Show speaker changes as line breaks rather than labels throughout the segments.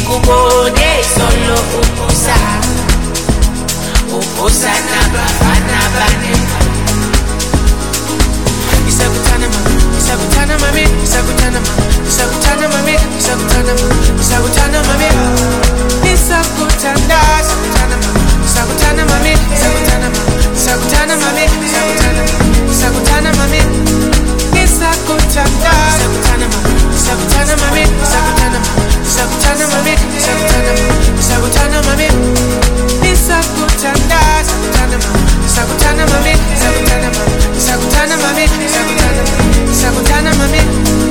nikubone solo ubusa nabafana bane. Isakutana mami, isakutana mami, isakutana mami, isakutana mami, isakutana mami, isakutana mami, isakutana, isakutana mami, isakutana mami, isakutana mami, isakutana mami, isakutana mami, isakutana, isakutana mami, isakutana mami, isakutana mami, isakutana mami, isakutana mami, isakutana mami, isakutana, isakutana mami, isakutana mami, isakutana mami, isakutana mami, isakutana mami.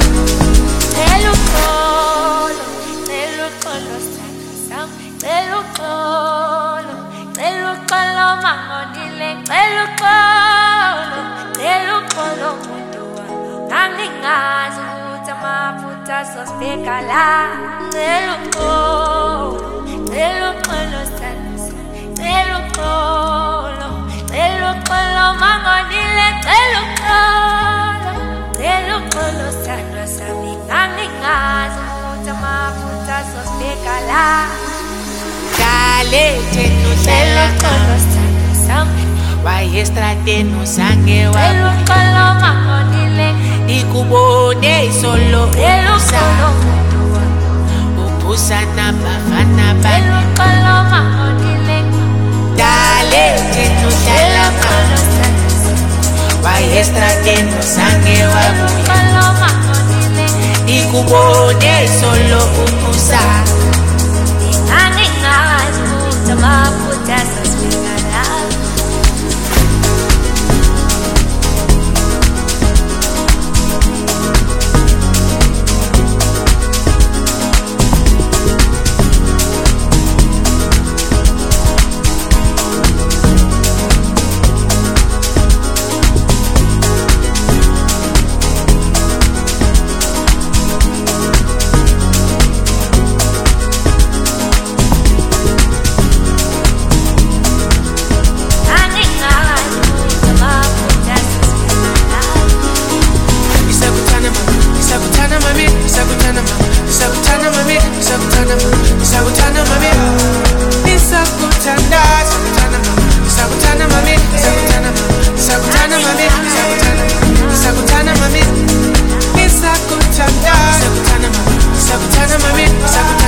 Dale, tenu hlala wayestrate sange wa nikubone solo ubusa nabafana bane. Dale, tenu hlala wayestrate sange wa nikubone solo ubusa. Sakutana mami,